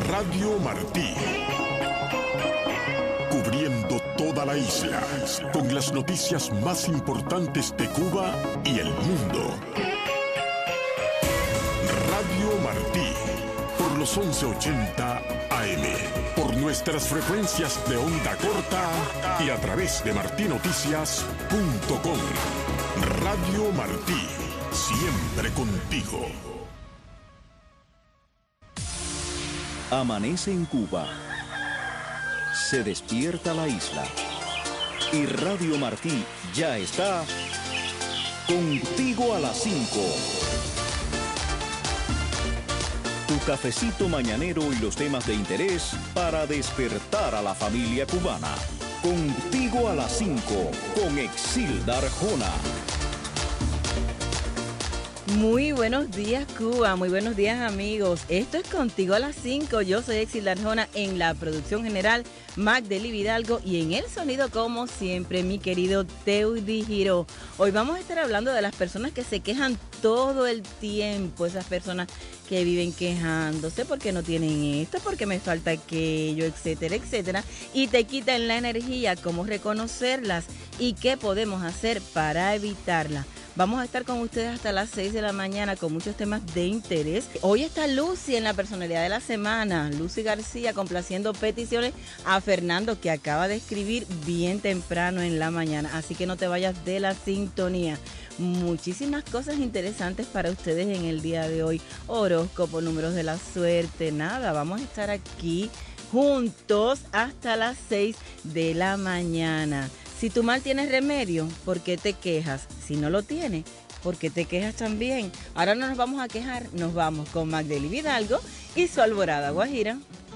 Radio Martí. Cubriendo toda la isla, con las noticias más importantes de Cuba y el mundo. Radio Martí, por los 1180 AM, por nuestras frecuencias de onda corta y a través de martinoticias.com. Radio Martí, siempre contigo. Amanece en Cuba, se despierta la isla y Radio Martí ya está contigo a las 5. Tu cafecito mañanero y los temas de interés para despertar a la familia cubana. Contigo a las 5 con Exilda Arjona. Muy buenos días, Cuba. Muy buenos días, amigos. Esto es Contigo a las 5. Yo soy Exilda Arjona en la producción general, Magdely Vidalgo, y en el sonido, como siempre, mi querido Teudy Giró. Hoy vamos a estar hablando de las personas que se quejan todo el tiempo, esas personas que viven quejándose porque no tienen esto, porque me falta aquello, etcétera, etcétera, y te quitan la energía. Cómo reconocerlas y qué podemos hacer para evitarla. Vamos a estar con ustedes hasta las 6 de la mañana con muchos temas de interés. Hoy está Lucy en la personalidad de la semana. Lucy García complaciendo peticiones a Fernando, que acaba de escribir bien temprano en la mañana. Así que no te vayas de la sintonía. Muchísimas cosas interesantes para ustedes en el día de hoy. Horóscopo, números de la suerte, nada. Vamos a estar aquí juntos hasta las 6 de la mañana. Si tu mal tiene remedio, ¿por qué te quejas? Si no lo tiene, ¿por qué te quejas también? Ahora no nos vamos a quejar, nos vamos con Magdely Vidalgo y su Alborada Guajira.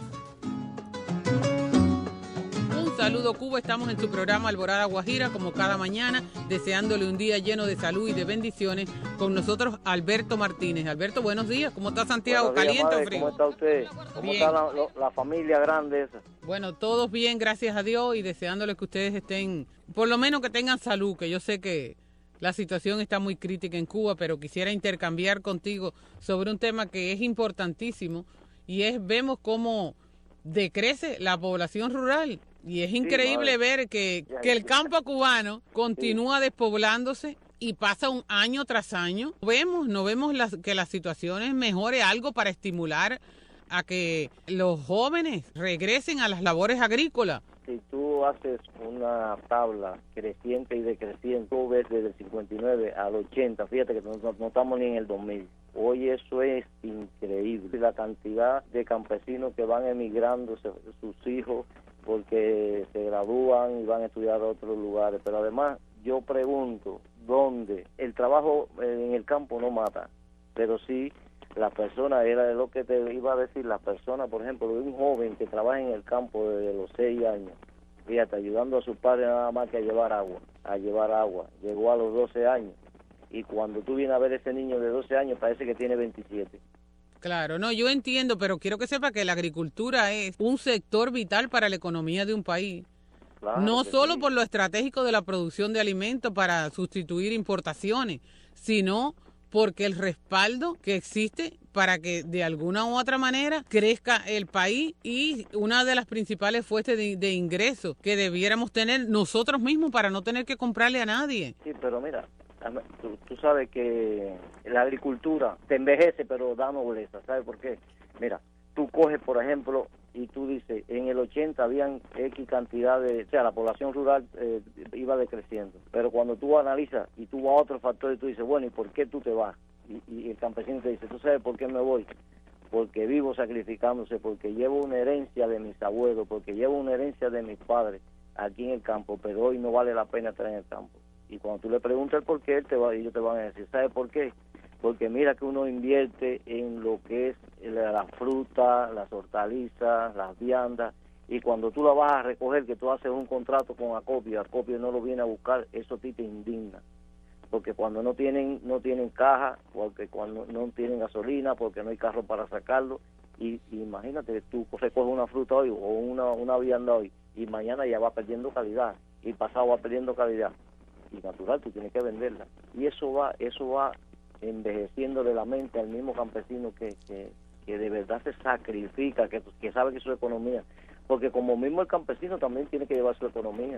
Un saludo, Cuba, estamos en su programa Alborada Guajira, como cada mañana, deseándole un día lleno de salud y de bendiciones. Con nosotros Alberto Martínez. Alberto, buenos días, ¿cómo está Santiago? Buenos días, ¿Caliente madre, o frío? ¿Cómo está usted? ¿Cómo Bien. está la familia grande esa? Bueno, todos bien, gracias a Dios, y deseándole que ustedes estén, por lo menos que tengan salud, que yo sé que la situación está muy crítica en Cuba, pero quisiera intercambiar contigo sobre un tema que es importantísimo, y vemos cómo decrece la población rural, y es increíble ver que el campo cubano continúa despoblándose y pasa un año tras año. No vemos que la situación mejore, algo para estimular a que los jóvenes regresen a las labores agrícolas. Si tú haces una tabla creciente y decreciente, tú ves desde el 59 al 80, fíjate que no estamos ni en el 2000. Hoy eso es increíble, la cantidad de campesinos que van emigrando sus hijos porque se gradúan y van a estudiar a otros lugares. Pero además, yo pregunto, ¿dónde? El trabajo en el campo no mata, pero sí la persona, era de lo que te iba a decir, la persona, por ejemplo, de un joven que trabaja en el campo desde los 6 años, fíjate, ayudando a su padre nada más que a llevar agua, llegó a los 12 años, y cuando tú vienes a ver ese niño de 12 años, parece que tiene 27. Claro, no, yo entiendo, pero quiero que sepa que la agricultura es un sector vital para la economía de un país. Claro, no solo sí, por lo estratégico de la producción de alimentos para sustituir importaciones, sino porque el respaldo que existe para que de alguna u otra manera crezca el país, y una de las principales fuentes de ingresos que debiéramos tener nosotros mismos para no tener que comprarle a nadie. Sí, pero mira, tú sabes que la agricultura te envejece, pero da nobleza. ¿Sabes por qué? Mira, tú coges, por ejemplo, y tú dices, en el 80 habían X cantidad o sea, la población rural iba decreciendo. Pero cuando tú analizas y tú vas a otro factor y tú dices, bueno, ¿y por qué tú te vas? Y el campesino te dice, ¿tú sabes por qué me voy? Porque vivo sacrificándose, porque llevo una herencia de mis abuelos, porque llevo una herencia de mis padres aquí en el campo, pero hoy no vale la pena estar en el campo. Y cuando tú le preguntas el por qué, ellos te van a decir, ¿sabes por qué? Porque mira que uno invierte en lo que es la fruta, las hortalizas, las viandas, y cuando tú la vas a recoger, que tú haces un contrato con Acopio no lo viene a buscar, eso a ti te indigna. Porque cuando no tienen caja, porque cuando no tienen gasolina, porque no hay carro para sacarlo, y imagínate, tú recoges una fruta hoy o una vianda hoy, y mañana ya va perdiendo calidad, y pasado va perdiendo calidad, y natural, tú tienes que venderla. Y eso va envejeciendo de la mente al mismo campesino que que de verdad se sacrifica, que sabe que es su economía, porque como mismo el campesino también tiene que llevar su economía.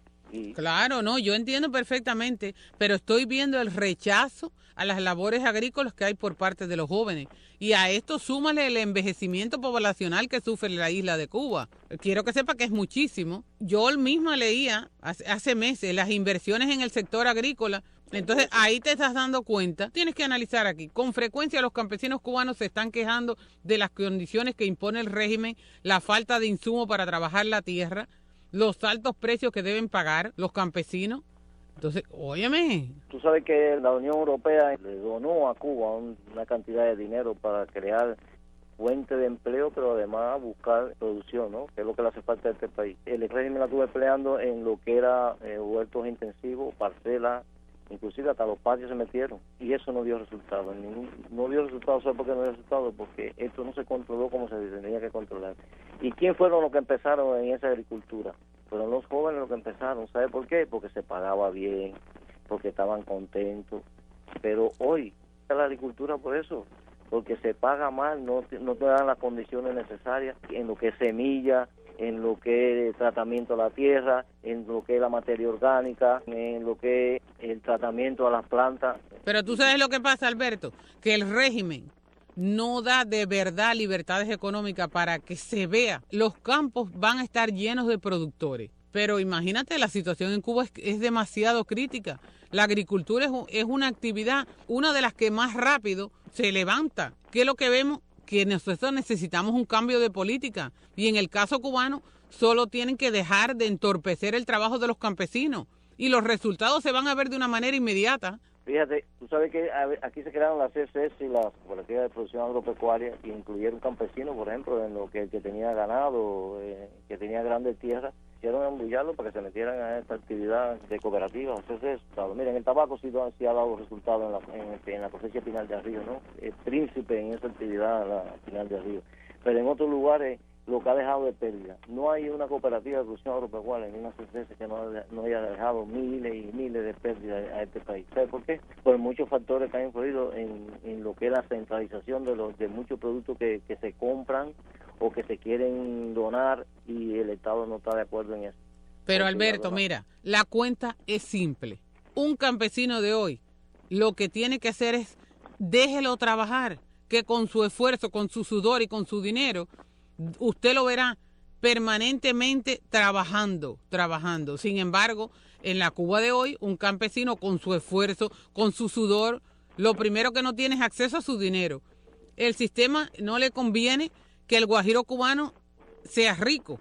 Claro, no, yo entiendo perfectamente, pero estoy viendo el rechazo a las labores agrícolas que hay por parte de los jóvenes. Y a esto súmale el envejecimiento poblacional que sufre la isla de Cuba. Quiero que sepa que es muchísimo. Yo misma leía hace meses las inversiones en el sector agrícola. Entonces ahí te estás dando cuenta, tienes que analizar aquí. Con frecuencia los campesinos cubanos se están quejando de las condiciones que impone el régimen, la falta de insumo para trabajar la tierra, los altos precios que deben pagar los campesinos. Entonces, óyeme. Tú sabes que la Unión Europea le donó a Cuba una cantidad de dinero para crear fuente de empleo, pero además buscar producción, ¿no? Que es lo que le hace falta a este país. El régimen la estuvo empleando en lo que era huertos intensivos, parcelas, inclusive hasta los patios se metieron, y eso no dio resultado. No dio resultado. ¿Sabes por qué no dio resultado? Porque esto no se controló como se tenía que controlar. ¿Y quién fueron los que empezaron en esa agricultura? Fueron los jóvenes los que empezaron. ¿Sabe por qué? Porque se pagaba bien, porque estaban contentos. Pero hoy está la agricultura por eso, porque se paga mal, no te dan las condiciones necesarias en lo que es semilla, en lo que es tratamiento a la tierra, en lo que es la materia orgánica, en lo que es el tratamiento a las plantas. Pero tú sabes lo que pasa, Alberto, que el régimen no da de verdad libertades económicas para que se vea. Los campos van a estar llenos de productores, pero imagínate, la situación en Cuba es demasiado crítica. La agricultura es una actividad, una de las que más rápido se levanta. ¿Qué es lo que vemos? Que nosotros necesitamos un cambio de política, y en el caso cubano solo tienen que dejar de entorpecer el trabajo de los campesinos y los resultados se van a ver de una manera inmediata. Fíjate, tú sabes que aquí se crearon las CCS y las cooperativas de producción agropecuaria, y incluyeron campesinos, por ejemplo, en lo que tenía ganado, que tenía grandes tierras, hicieron embullarlo para que se metieran a esta actividad de cooperativas. Entonces, miren, el tabaco sí ha dado resultados en la cosecha final de Río, ¿no? Es príncipe en esa actividad, la final de Río. Pero en otros lugares lo que ha dejado de pérdida. No hay una cooperativa de producción agropecuaria en una CCS que no haya dejado miles y miles de pérdidas a este país. ¿Sabe por qué? Por muchos factores que han influido en lo que es la centralización de muchos productos que se compran o que se quieren donar, y el Estado no está de acuerdo en eso. Pero Alberto, mira, la cuenta es simple. Un campesino de hoy lo que tiene que hacer es déjelo trabajar, que con su esfuerzo, con su sudor y con su dinero, usted lo verá permanentemente trabajando. Sin embargo, en la Cuba de hoy, un campesino con su esfuerzo, con su sudor, lo primero que no tiene es acceso a su dinero. El sistema no le conviene que el guajiro cubano sea rico.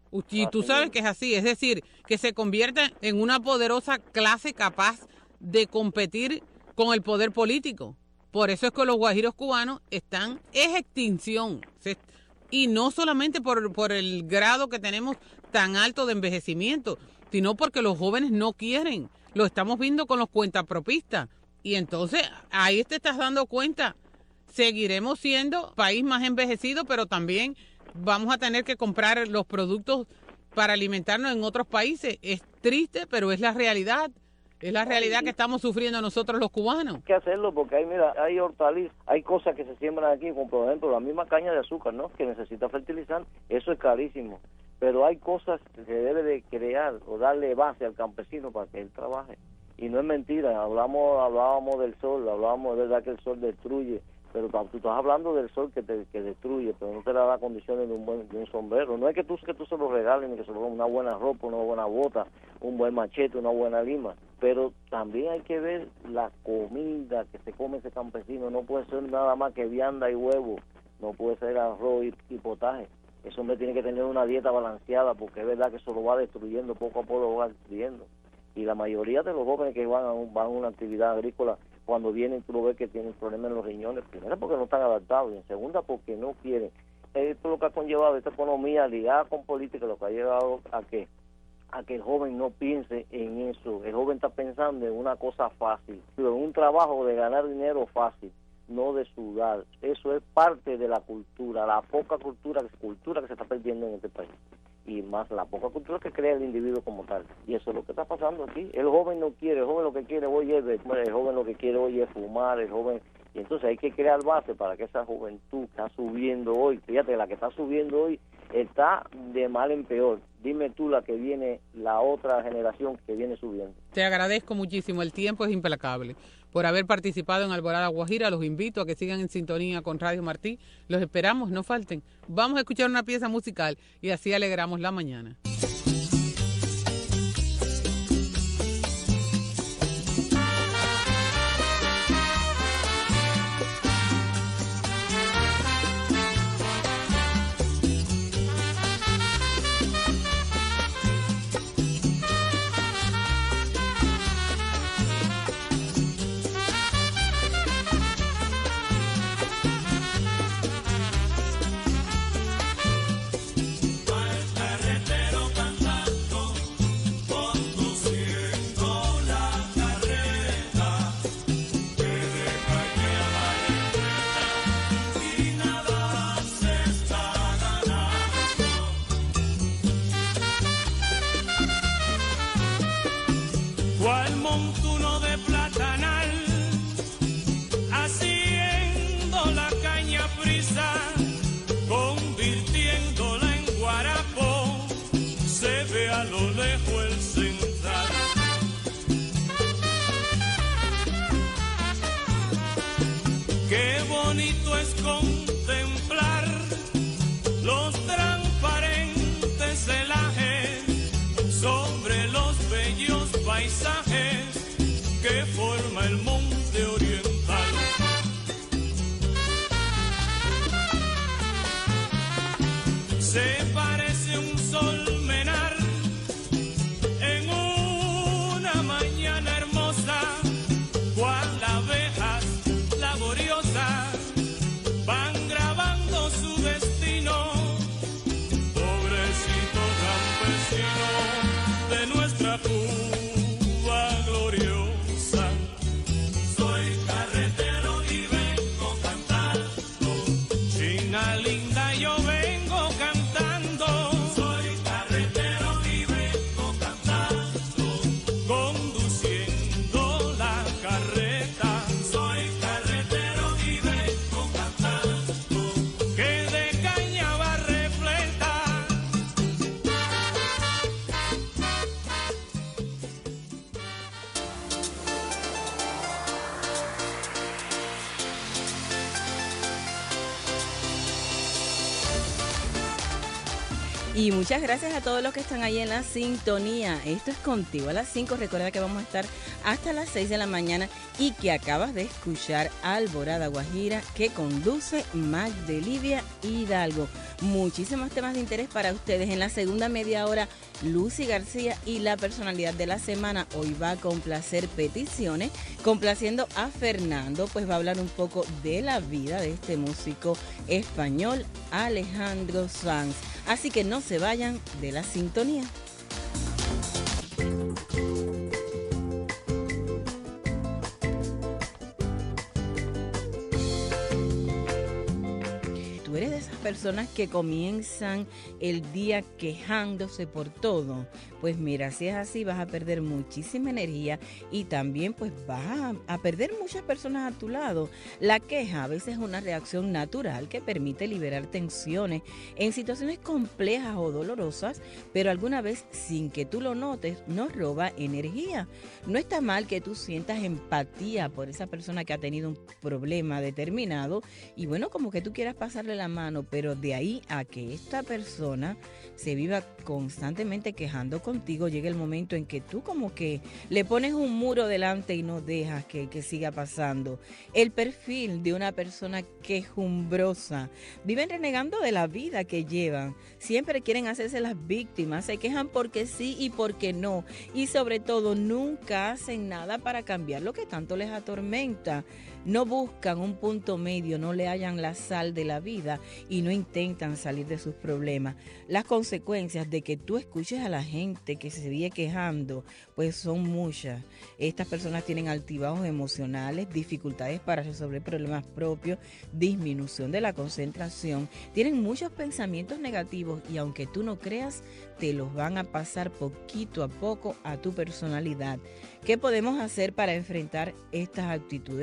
Y tú sabes que es así, es decir, que se convierta en una poderosa clase capaz de competir con el poder político. Por eso es que los guajiros cubanos están en extinción. Y no solamente por el grado que tenemos tan alto de envejecimiento, sino porque los jóvenes no quieren. Lo estamos viendo con los cuentapropistas. Y entonces ahí te estás dando cuenta, seguiremos siendo país más envejecido, pero también vamos a tener que comprar los productos para alimentarnos en otros países. Es triste, pero es la realidad. Es la realidad que estamos sufriendo nosotros los cubanos. Hay que hacerlo porque hay hortalizas, hay cosas que se siembran aquí, como por ejemplo la misma caña de azúcar, ¿no? Que necesita fertilizante. Eso es carísimo. Pero hay cosas que se debe de crear o darle base al campesino para que él trabaje. Y no es mentira, hablábamos del sol, hablábamos de verdad que el sol destruye, pero tú estás hablando del sol que destruye, pero no te da condiciones de un sombrero. No es que tú se lo regales, ni que se lo una buena ropa, una buena bota, un buen machete, una buena lima, pero también hay que ver la comida que se come ese campesino. No puede ser nada más que vianda y huevo, no puede ser arroz y potaje. Ese hombre tiene que tener una dieta balanceada, porque es verdad que eso lo va destruyendo, poco a poco lo va destruyendo. Y la mayoría de los jóvenes que van a una actividad agrícola, cuando vienen tú lo ves que tienen problemas en los riñones, primero porque no están adaptados, y en segunda porque no quieren. Esto es lo que ha conllevado esta economía ligada con política, lo que ha llevado a que el joven no piense en eso. El joven está pensando en una cosa fácil, en un trabajo de ganar dinero fácil, no de sudar. Eso es parte de la cultura, la poca cultura que se está perdiendo en este país. Y más la poca cultura que crea el individuo como tal. Y eso es lo que está pasando aquí. El joven no quiere, el joven lo que quiere hoy es el joven lo que quiere hoy es fumar, el joven Y entonces hay que crear base para que esa juventud que está subiendo hoy, fíjate, la que está subiendo hoy está de mal en peor. Dime tú la que viene, la otra generación que viene subiendo. Te agradezco muchísimo, el tiempo es implacable. Por haber participado en Alborada Guajira, los invito a que sigan en sintonía con Radio Martí. Los esperamos, no falten. Vamos a escuchar una pieza musical y así alegramos la mañana. Cual montuno de platanal, haciendo la caña frisa, convirtiéndola en guarapo, se ve a lo lejos el central. Qué bonito es contemplar los transparentes celajes sobre los bellos paisajes que forma el monte oriental. Se parece un sol menar en una mañana hermosa, cual abejas laboriosas van grabando su destino. Pobrecito campesino de nuestra Cuba gloriosa. Soy carretero y vengo cantando. China linda, yo vengo cantando. Soy carretero y vengo cantando. Conduciendo la carreta. Soy carretero y vengo cantando. Que de caña va repleta. Y muchas gracias a todos los que están ahí en la sintonía. Esto es Contigo a las 5. Recuerda que vamos a estar hasta las 6 de la mañana y que acabas de escuchar Alborada Guajira, que conduce Magdelivia Hidalgo. Muchísimos temas de interés para ustedes. En la segunda media hora, Lucy García y la personalidad de la semana. Hoy va a complacer peticiones, complaciendo a Fernando, pues va a hablar un poco de la vida de este músico español, Alejandro Sanz. Así que no se vayan de la sintonía. Tú eres de esas personas que comienzan el día quejándose por todo. Pues mira, si es así vas a perder muchísima energía y también pues vas a perder muchas personas a tu lado. La queja a veces es una reacción natural que permite liberar tensiones en situaciones complejas o dolorosas, pero alguna vez sin que tú lo notes nos roba energía. No está mal que tú sientas empatía por esa persona que ha tenido un problema determinado y bueno, como que tú quieras pasarle la mano, pero de ahí a que esta persona se viva constantemente quejando contigo, llega el momento en que tú como que le pones un muro delante y no dejas que siga pasando. El perfil de una persona quejumbrosa, viven renegando de la vida que llevan, siempre quieren hacerse las víctimas, se quejan porque sí y porque no, y sobre todo nunca hacen nada para cambiar lo que tanto les atormenta. No buscan un punto medio, no le hallan la sal de la vida y no intentan salir de sus problemas. Las consecuencias de que tú escuches a la gente que se sigue quejando, pues son muchas. Estas personas tienen altibajos emocionales, dificultades para resolver problemas propios, disminución de la concentración, tienen muchos pensamientos negativos y aunque tú no creas, te los van a pasar poquito a poco a tu personalidad. ¿Qué podemos hacer para enfrentar estas actitudes quejosas?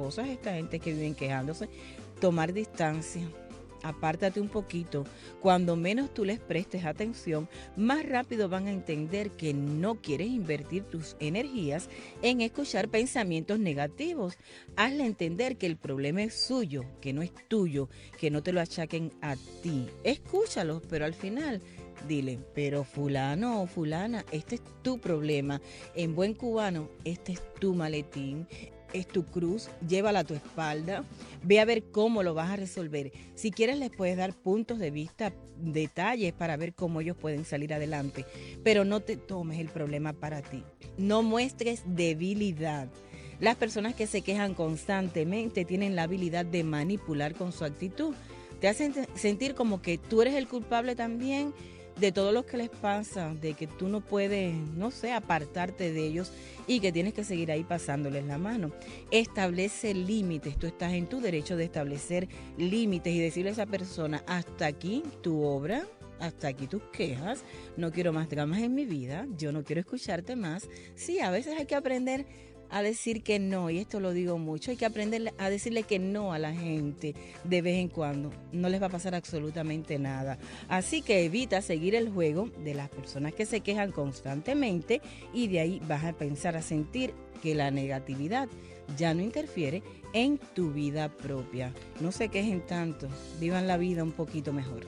cosas, esta gente que viven quejándose, tomar distancia. Apártate un poquito. Cuando menos tú les prestes atención, más rápido van a entender que no quieres invertir tus energías en escuchar pensamientos negativos. Hazle entender que el problema es suyo, que no es tuyo, que no te lo achaquen a ti. Escúchalos, pero al final dile, pero fulano o fulana, este es tu problema. En buen cubano, este es tu maletín. Es tu cruz, llévala a tu espalda, ve a ver cómo lo vas a resolver. Si quieres les puedes dar puntos de vista, detalles para ver cómo ellos pueden salir adelante, pero no te tomes el problema para ti. No muestres debilidad. Las personas que se quejan constantemente tienen la habilidad de manipular con su actitud. Te hacen sentir como que tú eres el culpable también de todo lo que les pasa, de que tú no puedes, no sé, apartarte de ellos y que tienes que seguir ahí pasándoles la mano. Establece límites, tú estás en tu derecho de establecer límites y decirle a esa persona, hasta aquí tu obra, hasta aquí tus quejas, no quiero más dramas en mi vida, yo no quiero escucharte más. Sí, a veces hay que aprender a decir que no, y esto lo digo mucho, hay que aprender a decirle que no a la gente de vez en cuando, no les va a pasar absolutamente nada. Así que evita seguir el juego de las personas que se quejan constantemente y de ahí vas a pensar, a sentir que la negatividad ya no interfiere en tu vida propia. No se quejen tanto, vivan la vida un poquito mejor.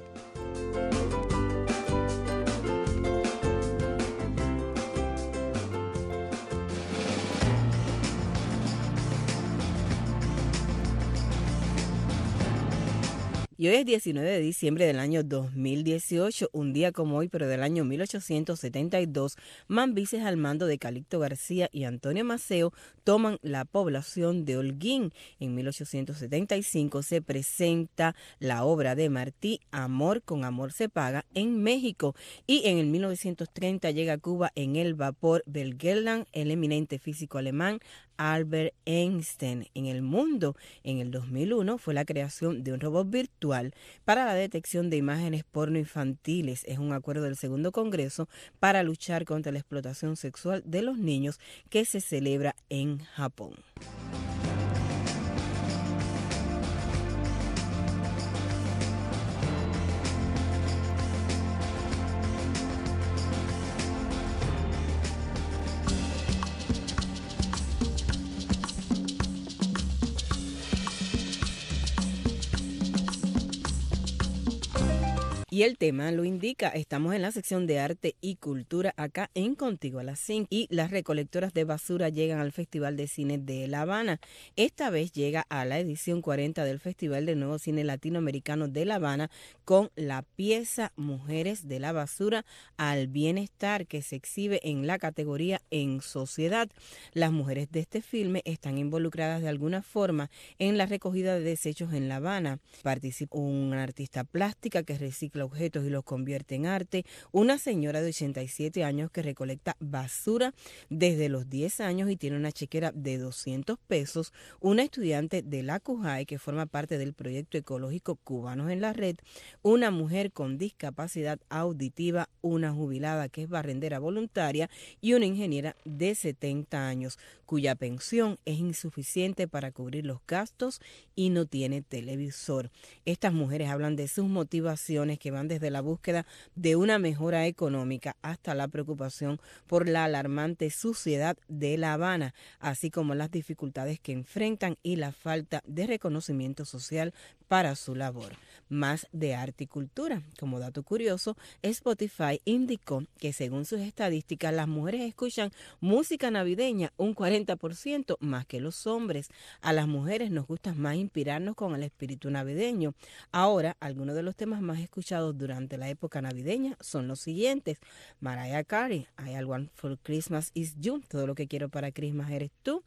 Y hoy es 19 de diciembre del año 2018, un día como hoy, pero del año 1872, Mambises al mando de Calixto García y Antonio Maceo toman la población de Holguín. En 1875 se presenta la obra de Martí, Amor con amor se paga, en México. Y en el 1930 llega a Cuba en el vapor Belgelland el eminente físico alemán Albert Einstein. En el mundo, en el 2001, fue la creación de un robot virtual para la detección de imágenes porno infantiles. Es un acuerdo del Segundo Congreso para luchar contra la explotación sexual de los niños que se celebra en Japón. Y el tema lo indica, estamos en la sección de arte y cultura acá en Contigo a las 5 y las recolectoras de basura llegan al Festival de Cine de La Habana. Esta vez llega a la edición 40 del Festival de Nuevo Cine Latinoamericano de La Habana con la pieza Mujeres de la Basura al Bienestar, que se exhibe en la categoría En Sociedad. Las mujeres de este filme están involucradas de alguna forma en la recogida de desechos en La Habana. Participa una artista plástica que recicla objetos y los convierte en arte, una señora de 87 años que recolecta basura desde los 10 años y tiene una chequera de 200 pesos, una estudiante de la CUJAE que forma parte del proyecto ecológico Cubanos en la Red, una mujer con discapacidad auditiva, una jubilada que es barrendera voluntaria y una ingeniera de 70 años cuya pensión es insuficiente para cubrir los gastos y no tiene televisor. Estas mujeres hablan de sus motivaciones que van desde la búsqueda de una mejora económica hasta la preocupación por la alarmante suciedad de La Habana, así como las dificultades que enfrentan y la falta de reconocimiento social para su labor. Más de arte y cultura. Como dato curioso, Spotify indicó que según sus estadísticas, las mujeres escuchan música navideña un 40% más que los hombres. A las mujeres nos gusta más inspirarnos con el espíritu navideño. Ahora, algunos de los temas más escuchados durante la época navideña son los siguientes: Mariah Carey, I All Want for Christmas Is You, todo lo que quiero para Christmas eres tú.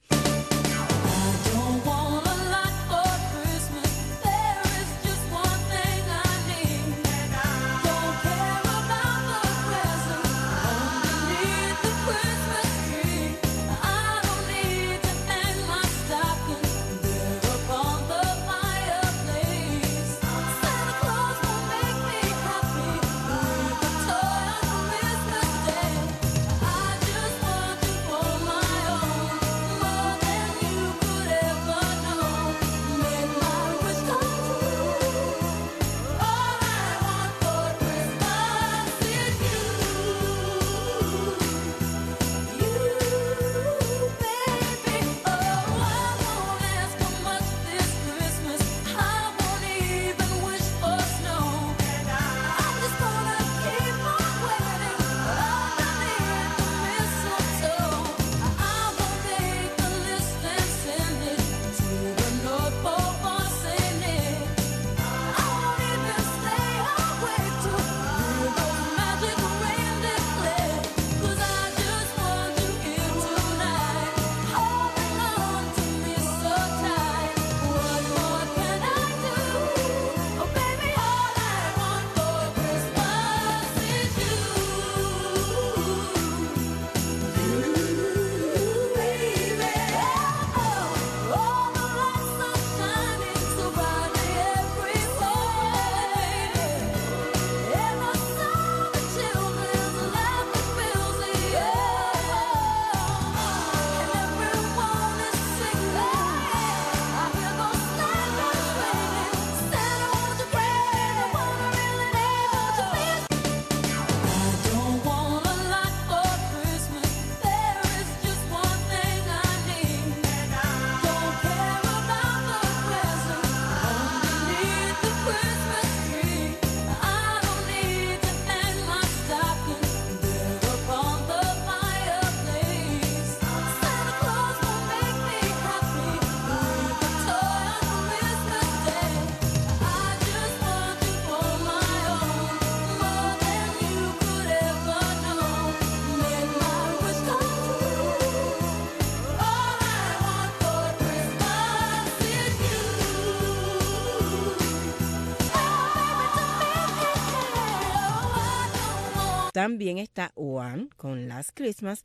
También está One con Last Christmas.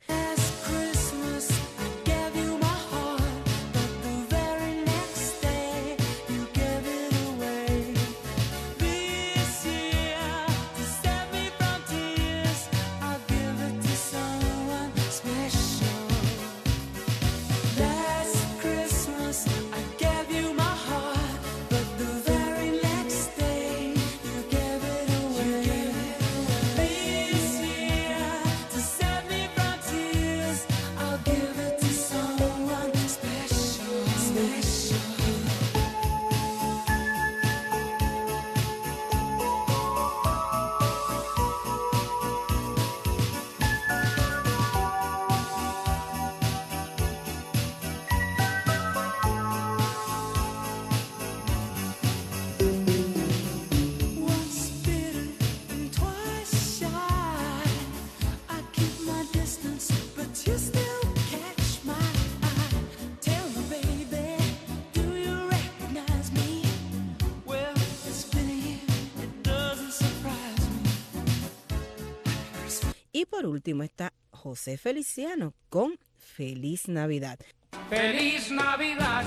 Y por último está José Feliciano con Feliz Navidad. Feliz Navidad,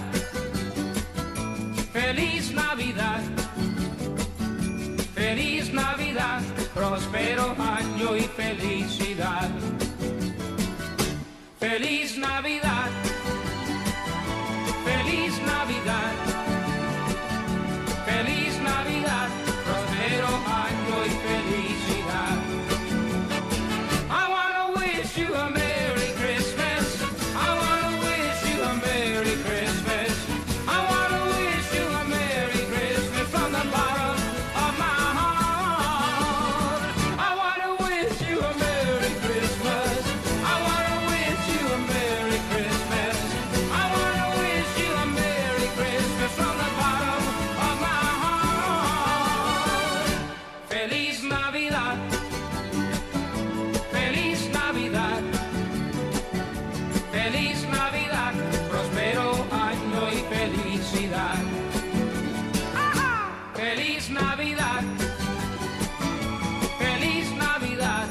feliz Navidad, feliz Navidad, próspero año y felicidad. Feliz Navidad, feliz Navidad, feliz Navidad, próspero año y felicidad. I wanna wish you a Merry Christmas. I wanna wish you a Merry Christmas. I wanna wish you a Merry Christmas from the bottom of my heart. I wanna wish you a Merry Christmas. I wanna wish you a Merry Christmas. I wanna wish you a Merry Christmas from the bottom of my heart. Feliz Navidad. Feliz Navidad, feliz Navidad, próspero año y felicidad. Feliz Navidad, feliz Navidad,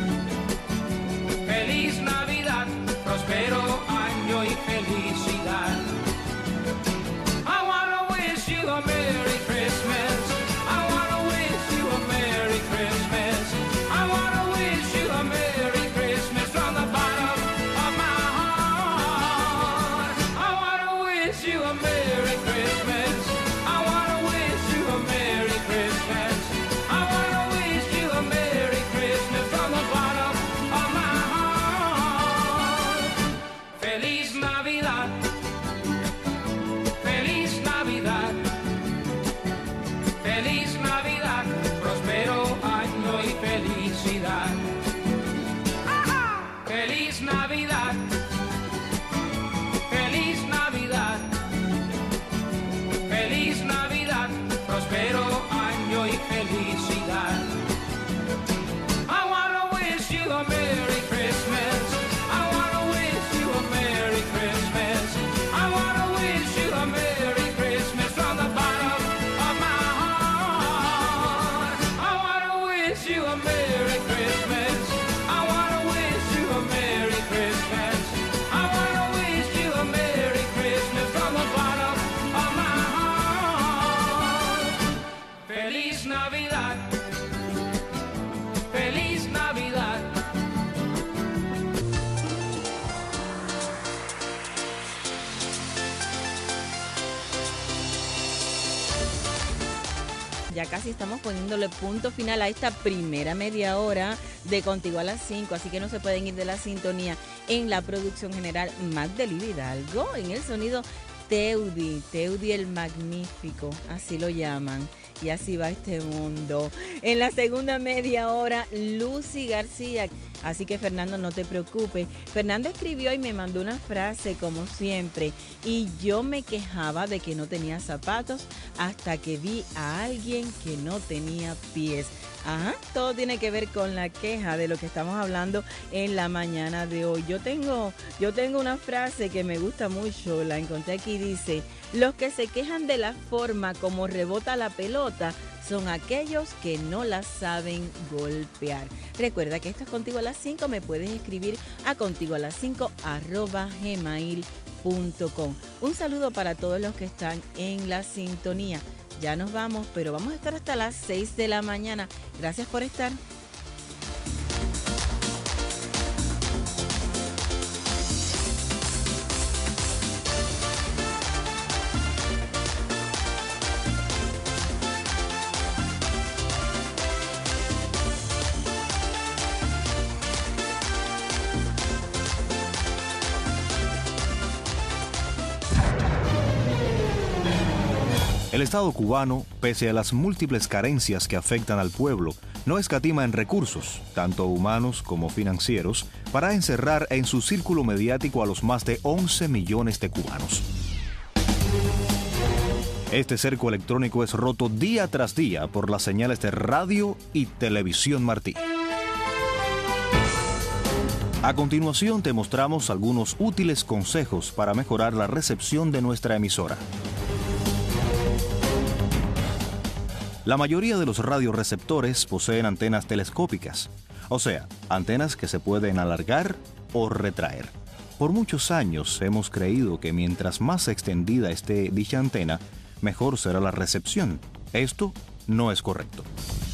feliz Navidad, próspero año y felicidad. I wanna wish you a Merry Christmas. I wanna wish you a Merry Christmas. I wanna wish you a Merry Christmas from the bottom of my heart. I wanna wish you a Merry Christmas. I wanna wish you a Merry Christmas. I wanna wish you a Merry Christmas from the bottom of my heart. Feliz Navidad. Feliz Navidad. Feliz Navidad, próspero año y felicidad. Feliz Navidad, feliz Navidad, feliz Navidad, próspero año y felicidad. I wanna wish you a Merry Christmas. I wanna wish you a Merry Christmas. I wanna wish you a Merry Christmas from the bottom of my heart. I wanna wish you a Merry Christmas. I wanna wish you a Merry Christmas. I wanna wish you a Merry Christmas from the bottom of my heart. Feliz Navidad. Feliz Navidad. Ya casi estamos poniéndole punto final a esta primera media hora de Contigo a las 5, así que no se pueden ir de la sintonía. En la producción general, Magdalena Hidalgo, en el sonido Teudi el Magnífico, así lo llaman. Y así va este mundo. En la segunda media hora, Lucy García. Así que, Fernando, no te preocupes. Fernando escribió y me mandó una frase, como siempre. Y yo me quejaba de que no tenía zapatos hasta que vi a alguien que no tenía pies. Ajá, todo tiene que ver con la queja de lo que estamos hablando en la mañana de hoy. Yo tengo una frase que me gusta mucho, la encontré aquí, dice: los que se quejan de la forma como rebota la pelota son aquellos que no la saben golpear. Recuerda que esto es Contigo a las 5, me puedes escribir a contigoalas5@gmail.com. Un saludo para todos los que están en la sintonía. Ya nos vamos, pero vamos a estar hasta las 6 de la mañana. Gracias por estar. El Estado cubano, pese a las múltiples carencias que afectan al pueblo, no escatima en recursos, tanto humanos como financieros, para encerrar en su círculo mediático a los más de 11 millones de cubanos. Este cerco electrónico es roto día tras día por las señales de radio y televisión Martí. A continuación te mostramos algunos útiles consejos para mejorar la recepción de nuestra emisora. La mayoría de los radioreceptores poseen antenas telescópicas, o sea, antenas que se pueden alargar o retraer. Por muchos años hemos creído que mientras más extendida esté dicha antena, mejor será la recepción. Esto no es correcto.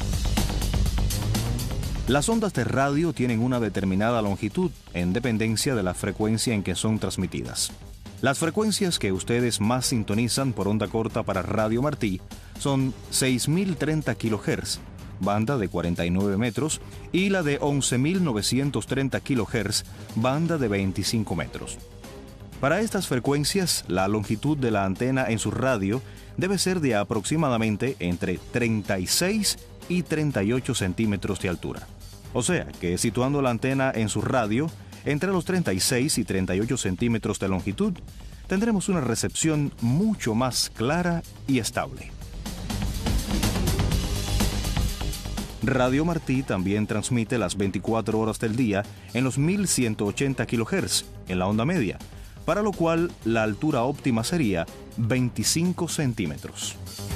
Las ondas de radio tienen una determinada longitud en dependencia de la frecuencia en que son transmitidas. Las frecuencias que ustedes más sintonizan por onda corta para Radio Martí son 6.030 kHz, banda de 49 metros, y la de 11.930 kHz, banda de 25 metros. Para estas frecuencias, la longitud de la antena en su radio debe ser de aproximadamente entre 36 y 38 centímetros de altura. O sea que situando la antena en su radio entre los 36 y 38 centímetros de longitud, tendremos una recepción mucho más clara y estable. Radio Martí también transmite las 24 horas del día en los 1180 kHz en la onda media, para lo cual la altura óptima sería 25 centímetros.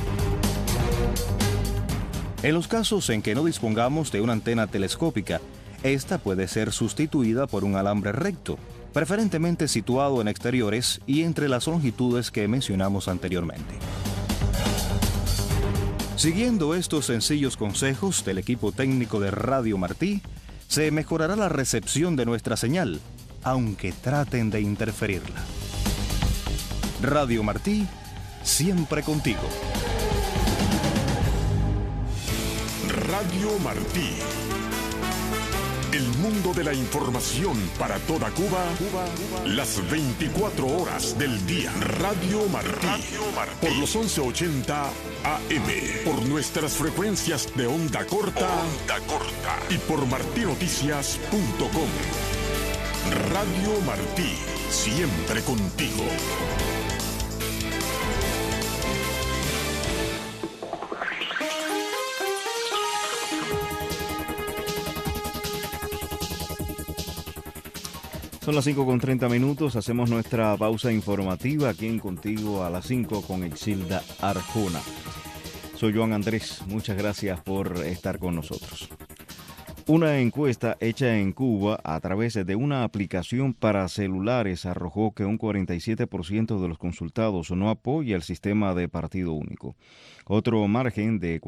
En los casos en que no dispongamos de una antena telescópica, esta puede ser sustituida por un alambre recto, preferentemente situado en exteriores y entre las longitudes que mencionamos anteriormente. Siguiendo estos sencillos consejos del equipo técnico de Radio Martí, se mejorará la recepción de nuestra señal, aunque traten de interferirla. Radio Martí, siempre contigo. Radio Martí. El mundo de la información para toda Cuba, las 24 horas del día. Radio Martí. Por los 1180 AM. Por nuestras frecuencias de onda corta. Y por martinoticias.com. Radio Martí. Siempre contigo. Son las 5:30, hacemos nuestra pausa informativa aquí en Contigo a las 5 con Exilda Arjona. Soy Joan Andrés, muchas gracias por estar con nosotros. Una encuesta hecha en Cuba a través de una aplicación para celulares arrojó que un 47% de los consultados no apoya el sistema de partido único. Otro margen de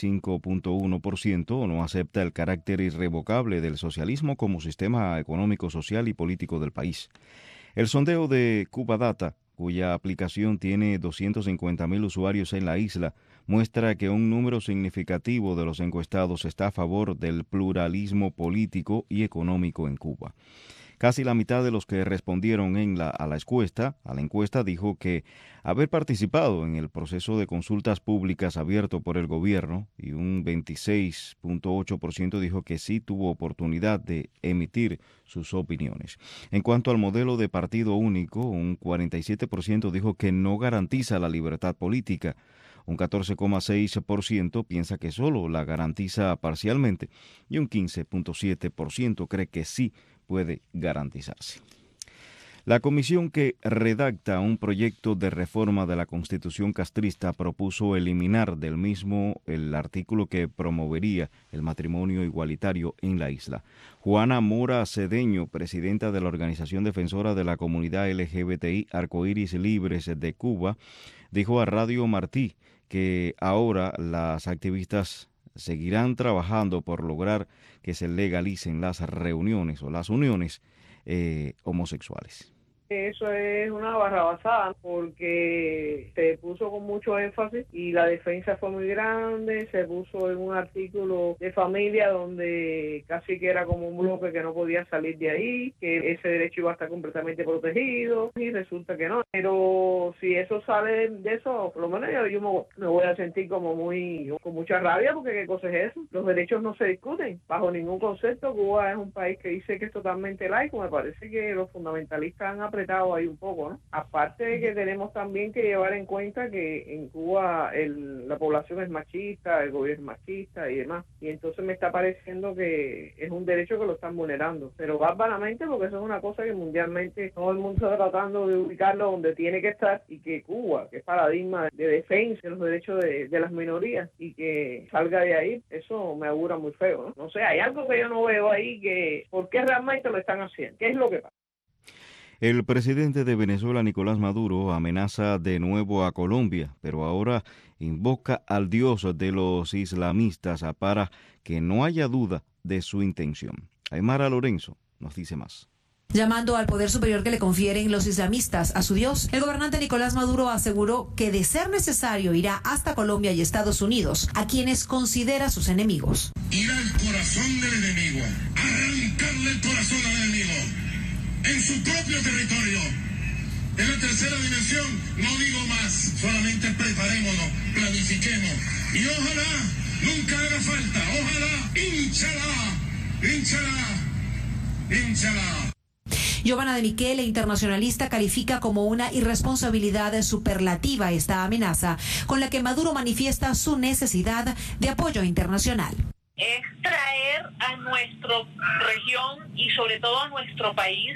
45.1% no acepta el carácter irrevocable del socialismo como sistema económico, social y político del país. El sondeo de Cuba Data, cuya aplicación tiene 250,000 usuarios en la isla, muestra que un número significativo de los encuestados está a favor del pluralismo político y económico en Cuba. Casi la mitad de los que respondieron a la encuesta dijo que haber participado en el proceso de consultas públicas abierto por el gobierno, y un 26.8% dijo que sí tuvo oportunidad de emitir sus opiniones. En cuanto al modelo de partido único, un 47% dijo que no garantiza la libertad política. Un 14.6% piensa que solo la garantiza parcialmente y un 15.7% cree que sí puede garantizarse. La comisión que redacta un proyecto de reforma de la Constitución castrista propuso eliminar del mismo el artículo que promovería el matrimonio igualitario en la isla. Juana Mora Cedeño, presidenta de la Organización Defensora de la Comunidad LGBTI Arcoíris Libres de Cuba, dijo a Radio Martí que ahora las activistas seguirán trabajando por lograr que se legalicen las reuniones o las uniones homosexuales. Eso es una barrabasada porque se puso con mucho énfasis y la defensa fue muy grande, se puso en un artículo de familia donde casi que era como un bloque que no podía salir de ahí, que ese derecho iba a estar completamente protegido y resulta que no. Pero si eso sale de eso, por lo menos yo me voy a sentir como con mucha rabia porque ¿qué cosa es eso? Los derechos no se discuten bajo ningún concepto. Cuba es un país que dice que es totalmente laico. Me parece que los fundamentalistas han apretado ahí un poco, ¿no? Aparte de que tenemos también que llevar en cuenta que en Cuba la población es machista, el gobierno es machista y demás, y entonces me está pareciendo que es un derecho que lo están vulnerando, pero bárbaramente, porque eso es una cosa que mundialmente todo el mundo está tratando de ubicarlo donde tiene que estar, y que Cuba, que es paradigma de defensa de los derechos de las minorías, y que salga de ahí, eso me augura muy feo, ¿no? No sé, hay algo que yo no veo ahí, que ¿por qué realmente lo están haciendo? ¿Qué es lo que pasa? El presidente de Venezuela, Nicolás Maduro, amenaza de nuevo a Colombia, pero ahora invoca al Dios de los islamistas para que no haya duda de su intención. Aymara Lorenzo nos dice más. Llamando al poder superior que le confieren los islamistas a su Dios, el gobernante Nicolás Maduro aseguró que de ser necesario irá hasta Colombia y Estados Unidos, a quienes considera sus enemigos. Ir al corazón del enemigo, arrancarle el corazón al enemigo en su propio territorio. En la tercera dimensión, no digo más, solamente preparémonos, planifiquemos. Y ojalá nunca haga falta, ojalá, inshallah. Giovanna de Michele, internacionalista, califica como una irresponsabilidad superlativa esta amenaza, con la que Maduro manifiesta su necesidad de apoyo internacional. Es traer a nuestra región y sobre todo a nuestro país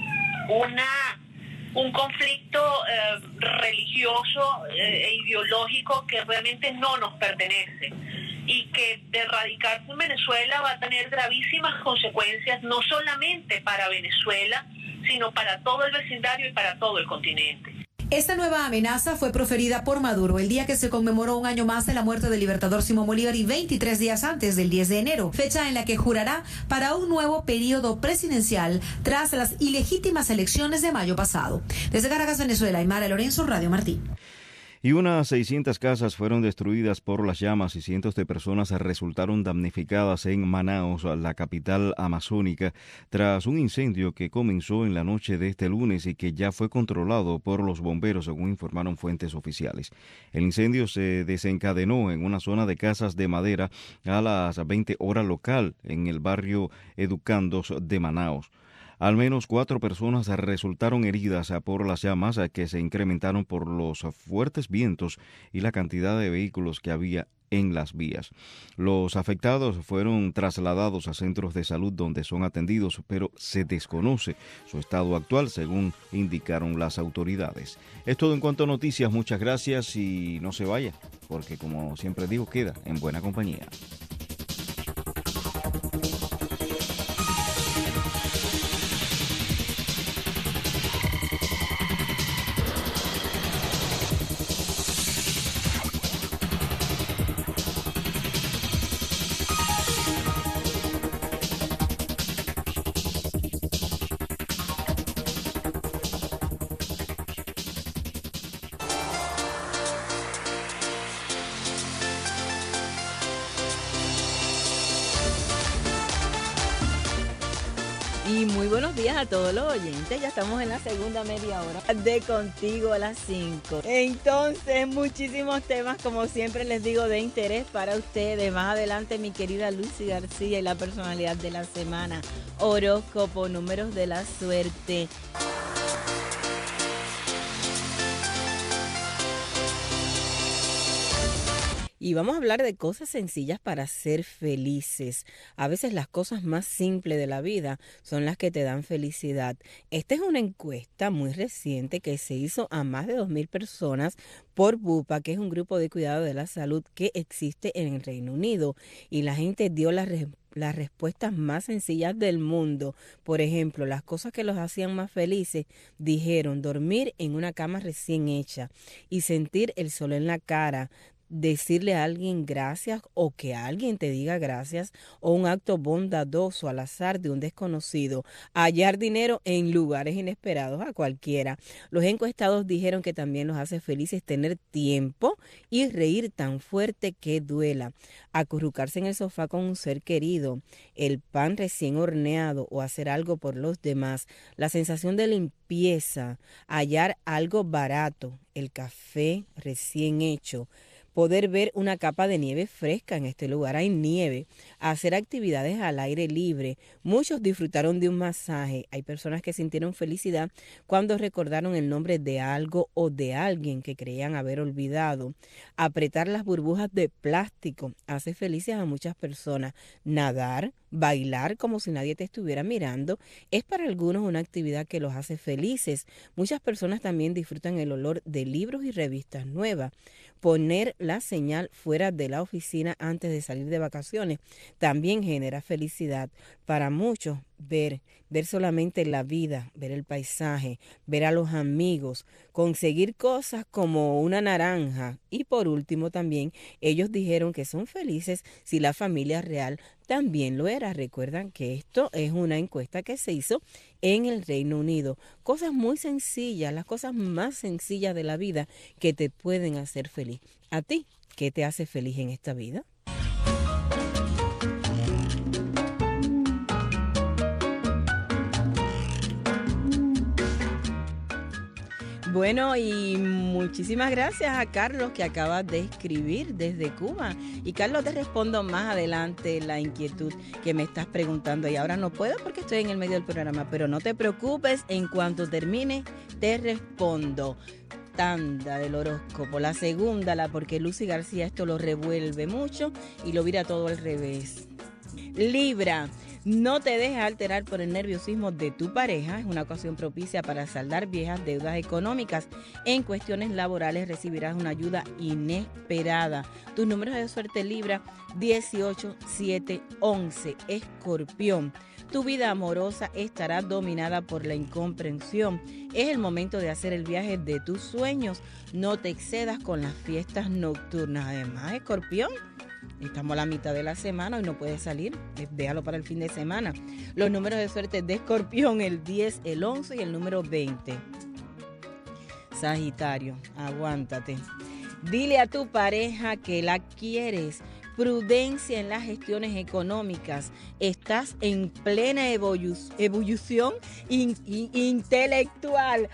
un conflicto religioso e ideológico que realmente no nos pertenece, y que de erradicarse en Venezuela va a tener gravísimas consecuencias no solamente para Venezuela, sino para todo el vecindario y para todo el continente. Esta nueva amenaza fue proferida por Maduro el día que se conmemoró un año más de la muerte del libertador Simón Bolívar y 23 días antes del 10 de enero, fecha en la que jurará para un nuevo periodo presidencial tras las ilegítimas elecciones de mayo pasado. Desde Caracas, Venezuela, Aymara Lorenzo, Radio Martí. Y unas 600 casas fueron destruidas por las llamas y cientos de personas resultaron damnificadas en Manaos, la capital amazónica, tras un incendio que comenzó en la noche de este lunes y que ya fue controlado por los bomberos, según informaron fuentes oficiales. El incendio se desencadenó en una zona de casas de madera a las 20 horas local en el barrio Educandos de Manaos. Al menos 4 personas resultaron heridas por las llamas que se incrementaron por los fuertes vientos y la cantidad de vehículos que había en las vías. Los afectados fueron trasladados a centros de salud donde son atendidos, pero se desconoce su estado actual, según indicaron las autoridades. Es todo en cuanto a noticias. Muchas gracias y no se vaya, porque como siempre digo, queda en buena compañía. Y muy buenos días a todos los oyentes. Ya estamos en la segunda media hora de Contigo a las 5. Entonces, muchísimos temas, como siempre les digo, de interés para ustedes. Más adelante, mi querida Lucy García y la personalidad de la semana. Horóscopo, números de la suerte. Y vamos a hablar de cosas sencillas para ser felices. A veces las cosas más simples de la vida son las que te dan felicidad. Esta es una encuesta muy reciente que se hizo a más de 2,000 personas por Bupa, que es un grupo de cuidado de la salud que existe en el Reino Unido. Y la gente dio las respuestas más sencillas del mundo. Por ejemplo, las cosas que los hacían más felices, dijeron dormir en una cama recién hecha y sentir el sol en la cara, decirle a alguien gracias o que alguien te diga gracias, o un acto bondadoso al azar de un desconocido, hallar dinero en lugares inesperados a cualquiera. Los encuestados dijeron que también los hace felices tener tiempo y reír tan fuerte que duela, acurrucarse en el sofá con un ser querido, el pan recién horneado o hacer algo por los demás, la sensación de limpieza, hallar algo barato, el café recién hecho, poder ver una capa de nieve fresca. En este lugar hay nieve, hacer actividades al aire libre. Muchos disfrutaron de un masaje. Hay personas que sintieron felicidad cuando recordaron el nombre de algo o de alguien que creían haber olvidado. Apretar las burbujas de plástico hace felices a muchas personas. Nadar, bailar como si nadie te estuviera mirando, es para algunos una actividad que los hace felices. Muchas personas también disfrutan el olor de libros y revistas nuevas. Poner la señal fuera de la oficina antes de salir de vacaciones también genera felicidad. Para muchos, ver solamente la vida, ver el paisaje, ver a los amigos, conseguir cosas como una naranja. Y por último también, ellos dijeron que son felices si la familia real también lo era. Recuerdan que esto es una encuesta que se hizo en el Reino Unido. Cosas muy sencillas, las cosas más sencillas de la vida que te pueden hacer feliz. ¿A ti qué te hace feliz en esta vida? Bueno, y muchísimas gracias a Carlos, que acaba de escribir desde Cuba. Y Carlos, te respondo más adelante la inquietud que me estás preguntando. Y ahora no puedo porque estoy en el medio del programa, pero no te preocupes, en cuanto termine te respondo. Tanda del horóscopo, la segunda, porque Lucy García esto lo revuelve mucho y lo vira todo al revés. Libra, no te dejes alterar por el nerviosismo de tu pareja. Es una ocasión propicia para saldar viejas deudas económicas. En cuestiones laborales recibirás una ayuda inesperada. Tus números de suerte, Libra: 18, 7, 11. Escorpión, tu vida amorosa estará dominada por la incomprensión. Es el momento de hacer el viaje de tus sueños. No te excedas con las fiestas nocturnas. Además, Escorpión, estamos a la mitad de la semana y no puedes salir. Déjalo para el fin de semana. Los números de suerte de Escorpión: el 10, el 11 y el número 20. Sagitario, aguántate. Dile a tu pareja que la quieres. Prudencia en las gestiones económicas. Estás en plena ebullición intelectual.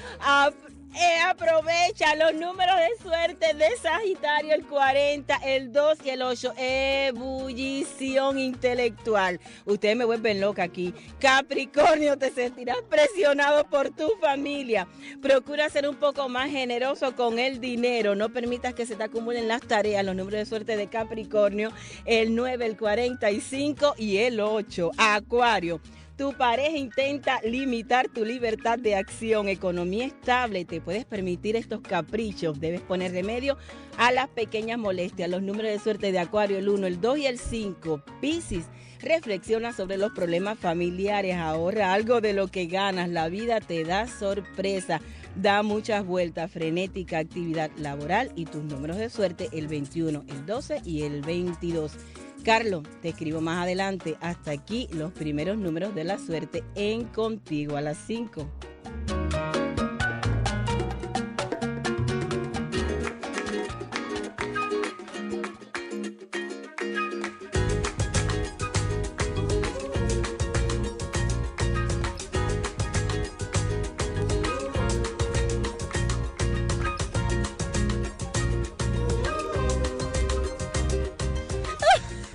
Aprovecha los números de suerte de Sagitario: el 40, el 2 y el 8. Ebullición intelectual. Ustedes me vuelven loca aquí. Capricornio, te sentirás presionado por tu familia. Procura ser un poco más generoso con el dinero. No permitas que se te acumulen las tareas. Los números de suerte de Capricornio: el 9, el 45 y el 8. Acuario, tu pareja intenta limitar tu libertad de acción. Economía estable, te puedes permitir estos caprichos. Debes poner remedio a las pequeñas molestias. Los números de suerte de Acuario: el 1, el 2 y el 5. Piscis, reflexiona sobre los problemas familiares. Ahorra algo de lo que ganas. La vida te da sorpresa. Da muchas vueltas. Frenética actividad laboral. Y tus números de suerte: el 21, el 12 y el 22. Carlos, te escribo más adelante. Hasta aquí los primeros números de la suerte en Contigo a las 5.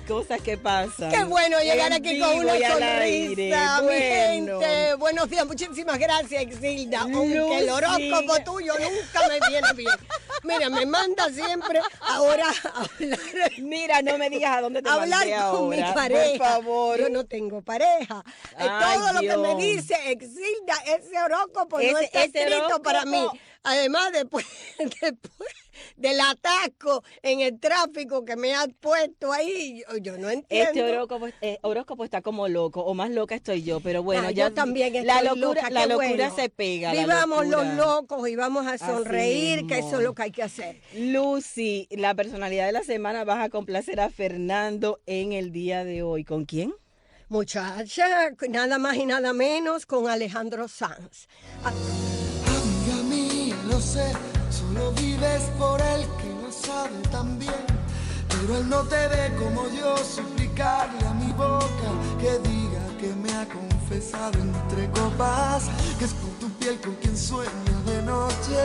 cosas que pasan. Qué bueno llegar aquí con una sonrisa, mi Bueno. gente. Buenos días, muchísimas gracias, Exilda. Aunque el horóscopo tuyo nunca me viene bien. Mira, me manda siempre ahora a hablar. Mira, no me digas a dónde te hablar mandé con ahora, mi pareja. por favor. Yo no tengo pareja. Ay, Todo lo que me Dios. dice Exilda, ese horóscopo no Ese- está ese escrito horóscopo. para mí. Además, después del atasco en el tráfico que me has puesto ahí, yo no entiendo. Este horóscopo está como loco, o más loca estoy yo, pero bueno, Ah, ya yo también la estoy locura, loca, la qué locura bueno. se pega. la Vivamos los locura. locos y vamos a sonreír, que eso es lo que hay que hacer. Lucy, la personalidad de la semana, vas a complacer a Fernando en el día de hoy. ¿Con quién? Muchacha, nada más y nada menos con Alejandro Sanz. Amiga mía, lo sé, solo vives por él que lo sabe también. Pero él no te ve como yo, suplicarle a mi boca que diga que me ha confesado entre copas, que es con tu piel con quien sueña de noche.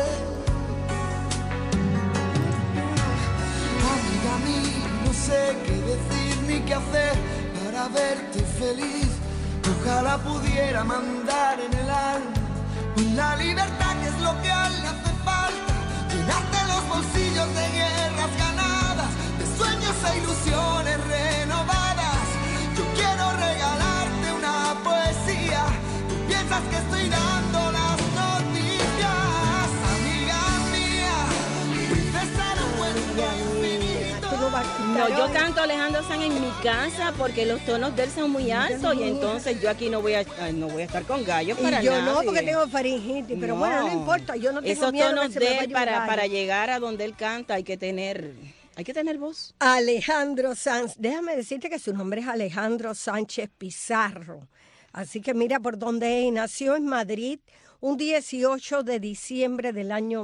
Amiga mía, no sé qué decir ni qué hacer para verte feliz. Ojalá pudiera mandar en el alma con la libertad que es lo que a él le hace falta. Llenarte los bolsillos de guerras ganadas, de sueños e ilusiones renovadas. Yo quiero regalarte una poesía. Tú piensas que estoy dando las noticias. Amiga mía, princesa no cuento infinito. No, yo canto Alejandro Sanz en mi casa porque los tonos de él son muy altos y entonces yo aquí no voy a estar con gallos para Y yo nadie. no, porque tengo faringitis, pero bueno, no importa, yo no tengo Esos miedo tonos que se me de él vaya un para gallo. llegar a donde él canta hay que tener voz. Alejandro Sanz, déjame decirte que su nombre es Alejandro Sánchez Pizarro, así que mira por dónde es. Nació en Madrid un 18 de diciembre del año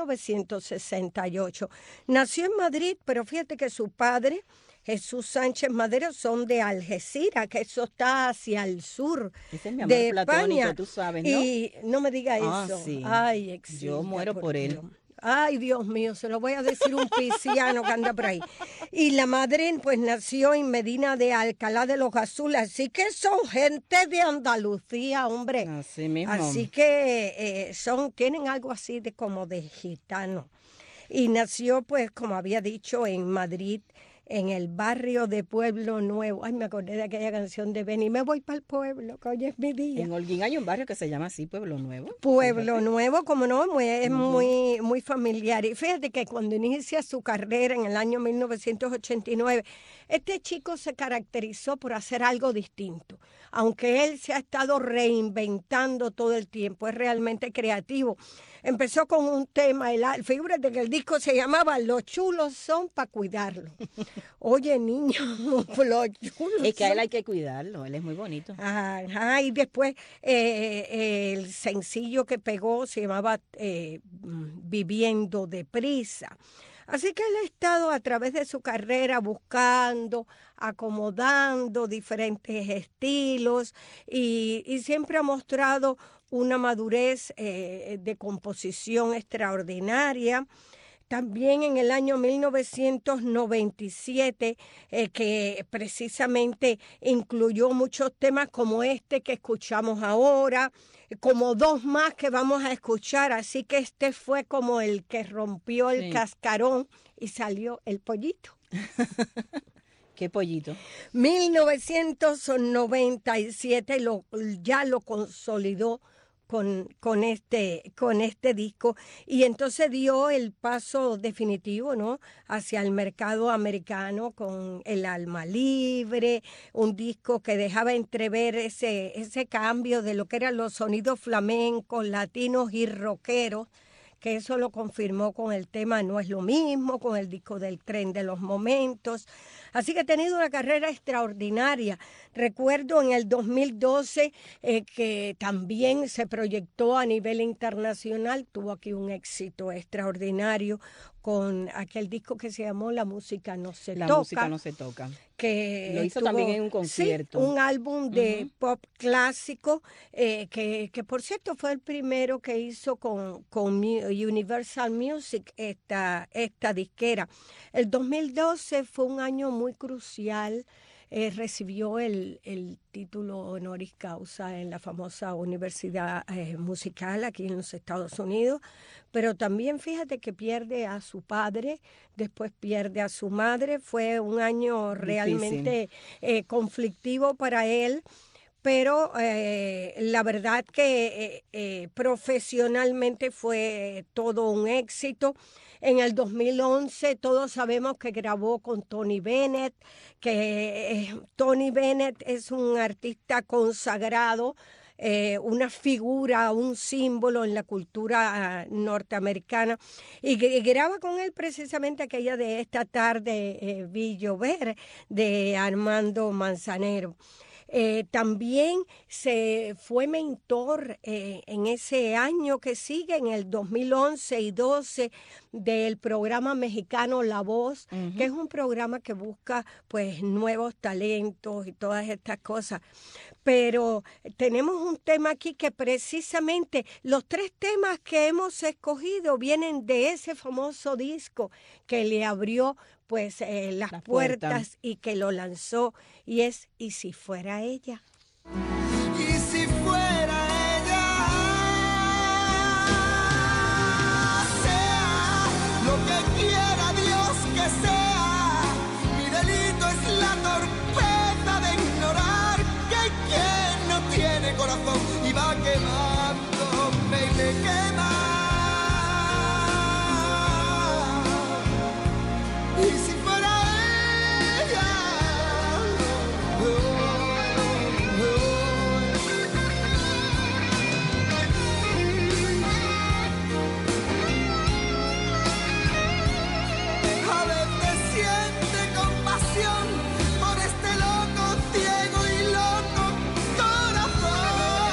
1968. Nació en Madrid, pero fíjate que su padre, Jesús Sánchez Madero, son de Algeciras, que eso está hacia el sur Ese es mi amor de platónico, España. tú sabes, ¿no? Y no me diga Ah, eso. sí. Ay, Exilda, Yo muero por él. Dios. Ay, Dios mío, se lo voy a decir un pisciano que anda por ahí. Y la madre, pues, nació en Medina de Alcalá de los Azules, así que son gente de Andalucía, hombre. Así mismo. Así que tienen algo así de como de gitano. Y nació, pues, como había dicho, en Madrid, en el barrio de Pueblo Nuevo. Ay, me acordé de aquella canción de Benny. Me voy para el pueblo, que hoy es mi día. En Holguín hay un barrio que se llama así, Pueblo Nuevo. Pueblo Nuevo, como no, es muy familiar. Y fíjate que cuando inicia su carrera en el año 1989, este chico se caracterizó por hacer algo distinto. Aunque él se ha estado reinventando todo el tiempo, es realmente creativo. Empezó con un tema, fíjate que el disco se llamaba Los chulos son para cuidarlo. Oye, niño, los chulos Es que a él son- hay que cuidarlo, él es muy bonito. Ajá, y después el sencillo que pegó se llamaba Viviendo deprisa. Así que él ha estado a través de su carrera buscando, acomodando diferentes estilos y siempre ha mostrado una madurez de composición extraordinaria. También en el año 1997, que precisamente incluyó muchos temas como este que escuchamos ahora, como dos más que vamos a escuchar, así que este fue como el que rompió el Sí. cascarón y salió el pollito. ¿Qué pollito? 1997 ya lo consolidó con este disco y entonces dio el paso definitivo, ¿no?, hacia el mercado americano con El Alma Libre, un disco que dejaba entrever ese cambio de lo que eran los sonidos flamencos, latinos y rockeros, que eso lo confirmó con el tema No es lo mismo, con el disco del Tren de los Momentos. Así que ha tenido una carrera extraordinaria. Recuerdo en el 2012 que también se proyectó a nivel internacional, tuvo aquí un éxito extraordinario con aquel disco que se llamó La música no se La toca. música no se toca. Que lo hizo también en un concierto. Sí, un álbum de pop clásico, que por cierto fue el primero que hizo con Universal Music, esta disquera. El 2012 fue un año muy crucial. Recibió el título honoris causa en la famosa Universidad Musical aquí en los Estados Unidos, pero también fíjate que pierde a su padre, después pierde a su madre. Fue un año realmente conflictivo para él, pero la verdad que profesionalmente fue todo un éxito. En el 2011 todos sabemos que grabó con Tony Bennett, que Tony Bennett es un artista consagrado, una figura, un símbolo en la cultura norteamericana, y graba con él precisamente aquella de Esta tarde vi llover de Armando Manzanero. También se fue mentor en ese año que sigue, en el 2011 y 12, del programa mexicano La Voz, que es un programa que busca pues nuevos talentos y todas estas cosas. Pero tenemos un tema aquí que precisamente los 3 temas que hemos escogido vienen de ese famoso disco que le abrió pues las puertas y que lo lanzó, y es ¿Y si fuera ella? Y si fuera ella, sea lo que quiera Dios que sea, mi delito es la torpeza de ignorar que quien no tiene corazón y va quemándome y me quema. Y si fuera ella, a veces siente compasión por este loco, ciego y loco corazón.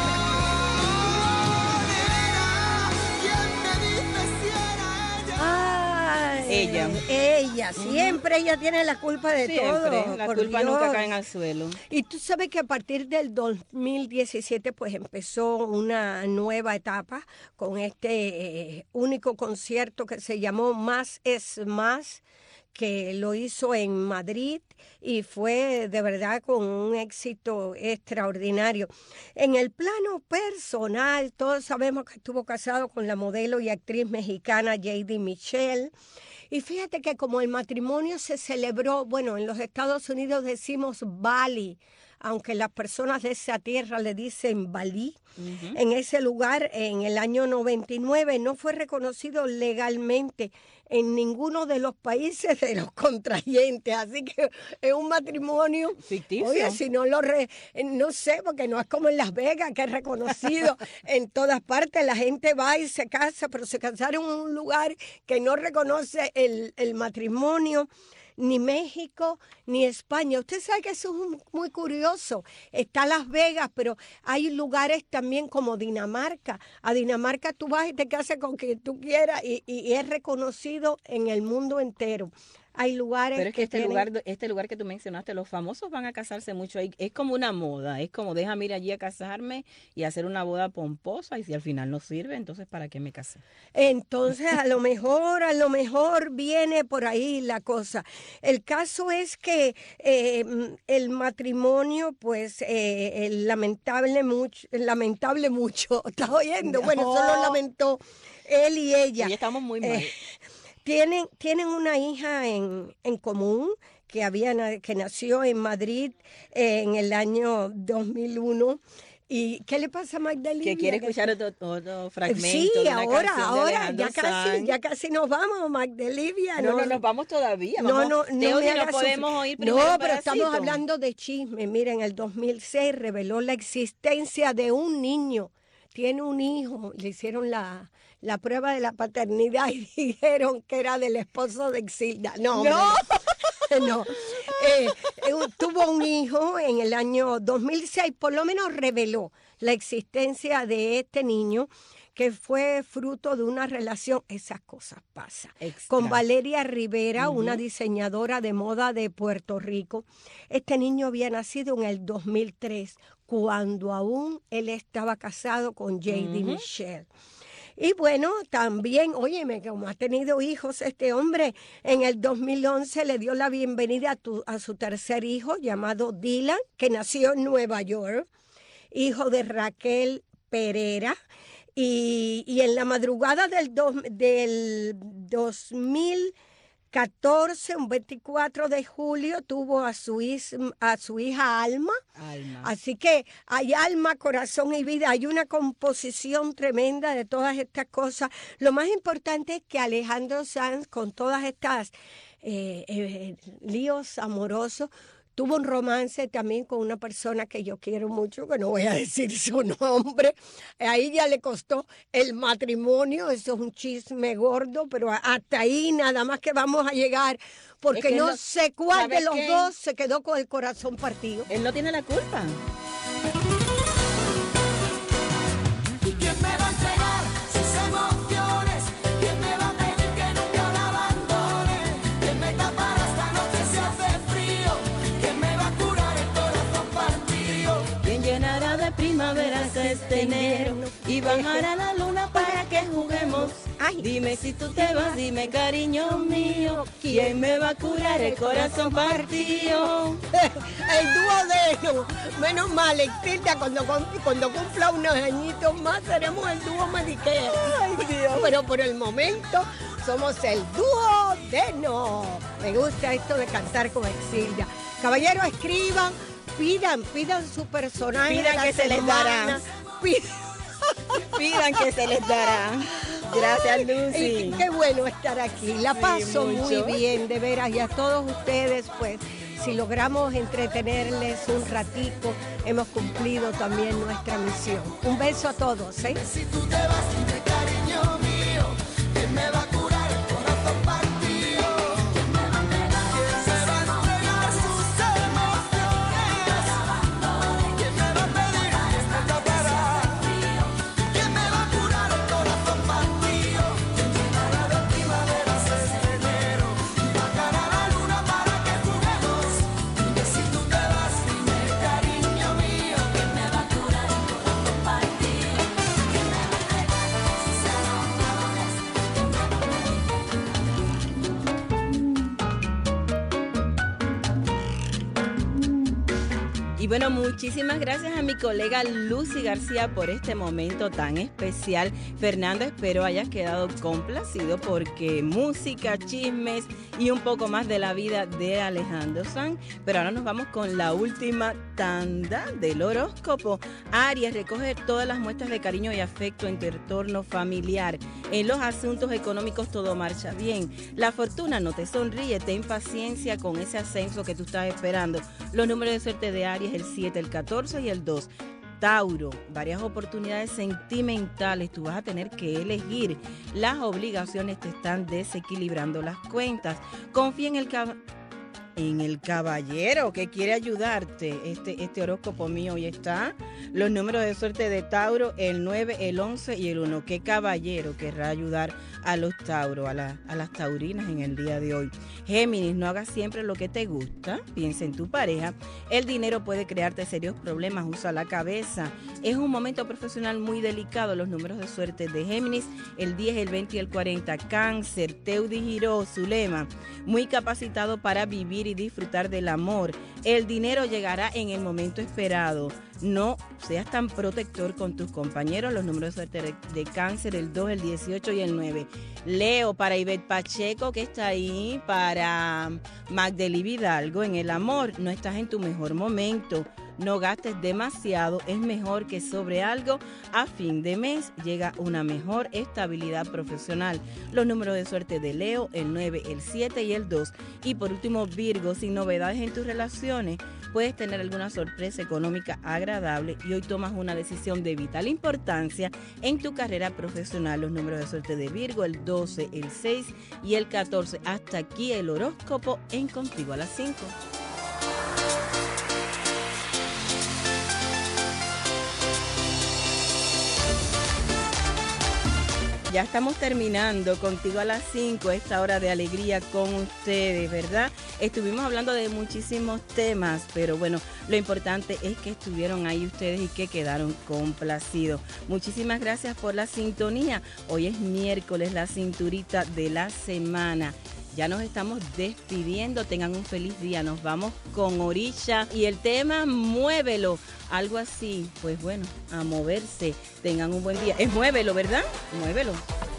Era quien me dice si era ella. Ay, ella, siempre ella tiene la culpa de todo. La por culpa Dios. nunca cae al suelo. Y tú sabes que a partir del 2017 pues empezó una nueva etapa con este único concierto que se llamó Más es Más, que lo hizo en Madrid y fue de verdad con un éxito extraordinario. En el plano personal, todos sabemos que estuvo casado con la modelo y actriz mexicana J.D. Michelle. Y fíjate que como el matrimonio se celebró, bueno, en los Estados Unidos decimos Bali, aunque las personas de esa tierra le dicen Balí. En ese lugar, en el año 99, no fue reconocido legalmente en ninguno de los países de los contrayentes, así que es un matrimonio ficticio. Oye, si no no sé, porque no es como en Las Vegas, que es reconocido en todas partes, la gente va y se casa, pero se casaron en un lugar que no reconoce el matrimonio. Ni México, ni España. Usted sabe que eso es muy curioso. Está Las Vegas, pero hay lugares también como Dinamarca. A Dinamarca tú vas y te casas con quien tú quieras y es reconocido en el mundo entero. Hay lugares pero es que tienen... este lugar que tú mencionaste, los famosos van a casarse mucho ahí. Es como una moda, es como déjame ir allí a casarme y hacer una boda pomposa, y si al final no sirve, entonces ¿para qué me casé? Entonces a lo mejor viene por ahí la cosa. El caso es que el matrimonio, pues lamentable mucho, ¿estás oyendo? Bueno, solo lamentó él y ella. Y estamos muy mal. Tienen una hija en común que nació en Madrid en el año 2001. ¿Y qué le pasa a Magdalena? Que quiere escuchar otro fragmento. Sí, de una ahora, canción de ya casi nos vamos, Magdalena. No, nos vamos todavía. No podemos oír primero No, un pero estamos pedacito. hablando de chisme. Mira, en el 2006 reveló la existencia de un niño. Tiene un hijo, le hicieron la prueba de la paternidad y dijeron que era del esposo de Exilda. No. Tuvo un hijo en el año 2006, por lo menos reveló la existencia de este niño que fue fruto de una relación, esas cosas pasan. Extra. Con Valeria Rivera, una diseñadora de moda de Puerto Rico. Este niño había nacido en el 2003, cuando aún él estaba casado con J.D. Michelle. Y bueno, también, óyeme, como ha tenido hijos este hombre, en el 2011 le dio la bienvenida a su tercer hijo, llamado Dylan, que nació en Nueva York, hijo de Raquel Pereira. Y en la madrugada del 2014, un 24 de julio, tuvo a su hija Alma. Así que hay alma, corazón y vida. Hay una composición tremenda de todas estas cosas. Lo más importante es que Alejandro Sanz, con todas estas líos amorosos, tuvo un romance también con una persona que yo quiero mucho, que no voy a decir su nombre. Ahí ya le costó el matrimonio, eso es un chisme gordo, pero hasta ahí nada más que vamos a llegar, porque no sé cuál de los dos se quedó con el corazón partido. Él no tiene la culpa. ¿Y quién me va a entregar sus emociones? ¿Quién me va a pedir que nunca la abandone? ¿Quién me tapará esta noche si hace frío? ¿Quién me va a curar el corazón partido? ¿Quién llenará de primaveras este enero y bajará la luna para que juguemos? Ay, dime si tú te vas, dime cariño mío, ¿quién me va a curar el corazón partido? El dúo de menos mal, Exilda, cuando cumpla unos añitos más seremos el dúo Medicare. Ay, Dios. Pero por el momento somos el dúo de no. Me gusta esto de cantar con Exilda. Caballeros, escriban, pidan su personaje. Pidan que se les dará. Pidan que se les dará. Gracias, Lucy. Qué bueno estar aquí. La paso muy bien, de veras. Y a todos ustedes, pues, si logramos entretenerles un ratico, hemos cumplido también nuestra misión. Un beso a todos, ¿eh? Si tú te vas, dime cariño mío, ¿quién me va a curar el corazón partido? ¿Quién me va a entregar sus emociones? ¿Quién me va a pedir que me tapará? ¿Quién me va a curar el corazón partido? ¿Quién llenará de primaveras este enero y bajará la luna para que juguemos? Dime si tú te vas, dime cariño mío, ¿quién me va a curar el corazón partido? ¿Quién me va a entregar sus emociones? Y bueno, muchísimas gracias a mi colega Lucy García por este momento tan especial. Fernando, espero hayas quedado complacido porque música, chismes y un poco más de la vida de Alejandro Sanz. Pero ahora nos vamos con la última tanda del horóscopo. Aries, recoge todas las muestras de cariño y afecto en tu entorno familiar. En los asuntos económicos todo marcha bien. La fortuna no te sonríe, ten paciencia con ese ascenso que tú estás esperando. Los números de suerte de Aries, el 7, el 14 y el 2. Tauro, varias oportunidades sentimentales, tú vas a tener que elegir. Las obligaciones te están desequilibrando las cuentas. Confía en el caballero que quiere ayudarte. Este horóscopo mío hoy está. Los números de suerte de Tauro, el 9, el 11 y el 1. ¿Qué caballero querrá ayudar a los Tauros, a las taurinas en el día de hoy? Géminis, no hagas siempre lo que te gusta. Piensa en tu pareja. El dinero puede crearte serios problemas. Usa la cabeza. Es un momento profesional muy delicado. Los números de suerte de Géminis, el 10, el 20 y el 40. Cáncer, Teudi Giró, Zulema, muy capacitado para vivir y disfrutar del amor. El dinero llegará en el momento esperado. No seas tan protector con tus compañeros. Los números de suerte de Cáncer, el 2, el 18 y el 9. Leo, para Ivette Pacheco, que está ahí, para Magdeli Vidalgo, en el amor, no estás en tu mejor momento. No gastes demasiado, es mejor que sobre algo. A fin de mes llega una mejor estabilidad profesional. Los números de suerte de Leo, el 9, el 7 y el 2. Y por último, Virgo, sin novedades en tus relaciones, puedes tener alguna sorpresa económica agradable y hoy tomas una decisión de vital importancia en tu carrera profesional. Los números de suerte de Virgo, el 12, el 6 y el 14. Hasta aquí el horóscopo en Contigo a las 5. Ya estamos terminando contigo a las 5, esta hora de alegría con ustedes, ¿verdad? Estuvimos hablando de muchísimos temas, pero bueno, lo importante es que estuvieron ahí ustedes y que quedaron complacidos. Muchísimas gracias por la sintonía. Hoy es miércoles, la cinturita de la semana. Ya nos estamos despidiendo, tengan un feliz día, nos vamos con Orisha y el tema Muévelo, algo así, pues bueno, a moverse, tengan un buen día. Es Muévelo, ¿verdad? Muévelo.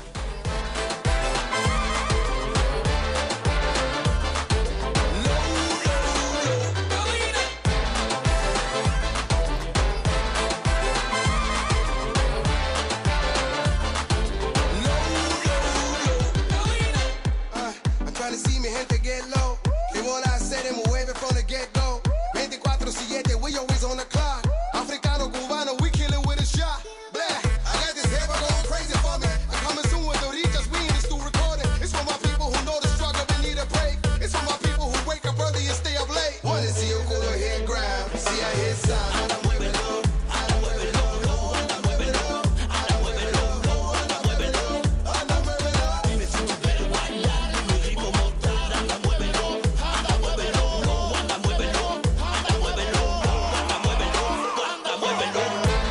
Africano, cubano, we kill it with a shot. Blah. I got this head going crazy for me. I'm coming soon with the Doritos, we in the studio recording. It's for my people who know the struggle and need a break. It's for my people who wake up early and stay up late. Wanna see your culo head grab, see I hit sound. Ahora muévelo, ahora muévelo, ahora muévelo, ahora muévelo, ahora muévelo, ahora muévelo. Dime si tú quieres bailar en mi ritmo mortal. Ahora muévelo, ahora muévelo, ahora muévelo, ahora muévelo, ahora muévelo, ahora muévelo.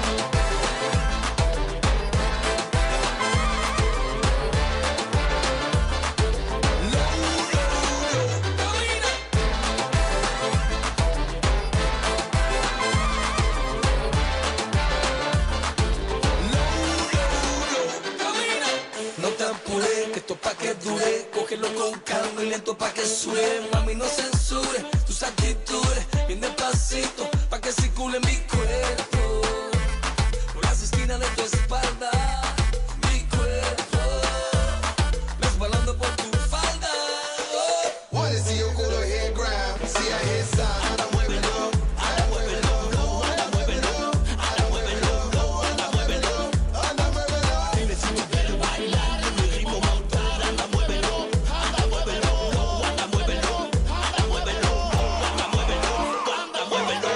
No te apures, que esto pa' que dure. Cógelo con calma y lento pa' que sube. Mami, no censure tus actitudes. Bien despacito pa' que circule mi cuerpo. Por las esquinas de tu espalda, mi cuerpo. Resbalando por tu falda. Wanna see your culo head grab, see I hit sound. Ahora muévelo, ahora muévelo, ahora muévelo, ahora muévelo, ahora muévelo, ahora muévelo. Dime si tú quieres bailar en mi ritmo mortal. Ahora muévelo, ahora muévelo, ahora muévelo, ahora muévelo, ahora muévelo, ahora muévelo.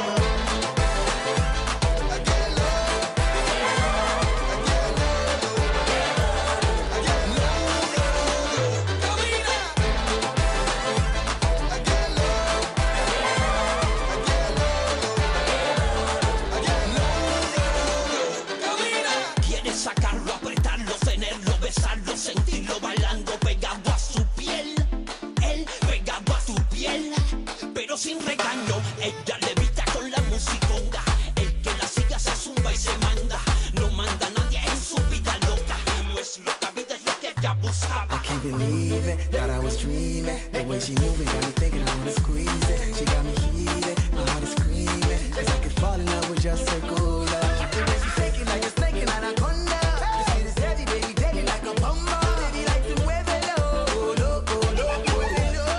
Quieres sacarlo, apretarlo, tenerlo, besarlo, sentirlo bailando pegado a su piel. Él pegado a tu piel, pero sin regaño. Ella levita con la musiconga. El que la siga se zumba y se manda. No manda nadie en su vida loca. No es loca, vida es lo que ella buscaba. I can't believe it, thought I was dreaming. The way she moving got me thinking I wanna squeeze it. She got me heated, my heart is screaming. Cause I could fall in love with just her cool love. The way she's shaking like a snake in anaconda. The shit is heavy, baby, deadly like a bomba. Baby, like to muévelo, muévelo,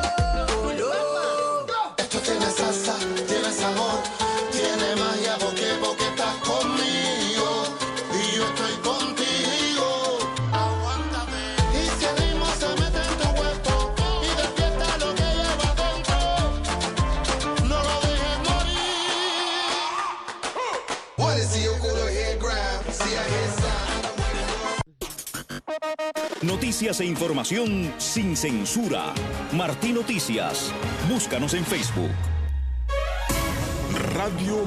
Esto tiene salsa, tiene sabor, tiene magia porque estás conmigo y yo estoy contigo. Aguántame. Y si el ritmo se mete en tu cuerpo y despierta lo que lleva dentro, no lo dejes morir. Wanna see your culo head grab, see I hit sound. Noticias e información sin censura. Martí Noticias. Búscanos en Facebook. Radio